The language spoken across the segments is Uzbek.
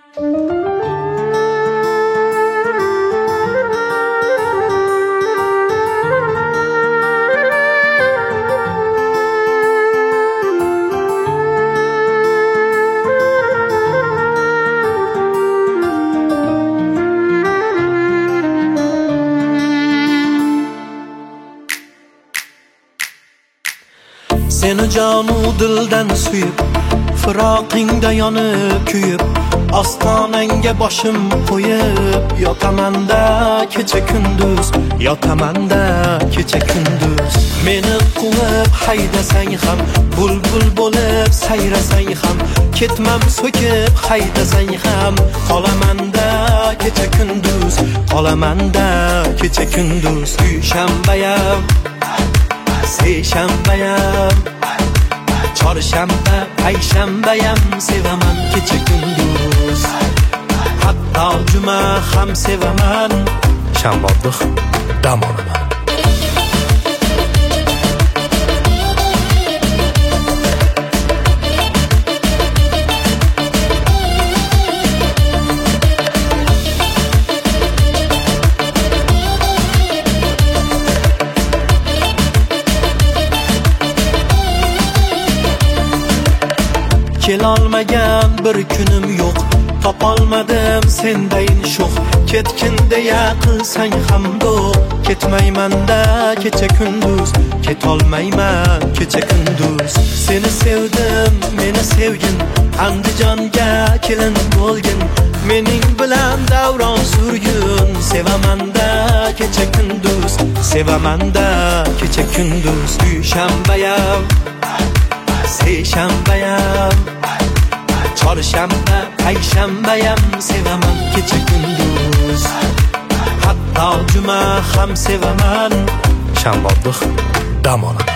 Seni canu dildan suyib, firoqingda yonib kuyib, ostonangga boshim qo'yib, yotamanda kecha kunduz, yotamanda kecha kunduz. Meni quvib haydasang ham, bulbul bo'lib sayrasang ham, ketmam so'kib haydasang ham, qolamanda kecha kunduz, qolamanda kecha kunduz. Shanbayam, seshanbayam, chorshanba, payshanbayam sevaman kecha kunduz. Hatto juma ham sevaman, shanbodih dam olaman. Kelolmagan bir kunim yo'q, topolmadim sendayin sho'x. Ketgin deya qilsang ham do'q, ketmayman-da kecha kunduz, ketolmayman kecha kunduz. Seni sevdim, meni sevgin, Andijonga kelin bo'lgin, mening bilan davron surgin. Sevaman-da kecha kunduz, sevaman-da kecha kunduz. Shanbayam, seshanbayam, chorshanba, payshanbayam sevaman kecha kunduz. Hatto juma ham sevaman, shanbodih dam olaman.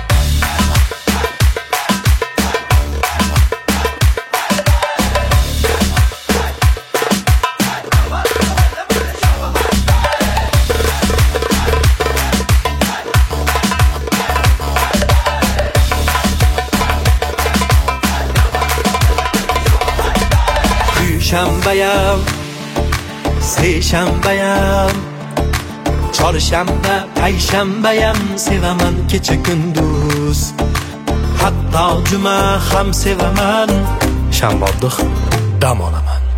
Shanbayam, seshanbayam, chorshanba, payshanbayam sevaman kecha kunduz. Hatto juma ham sevaman, shanbodih dam olaman.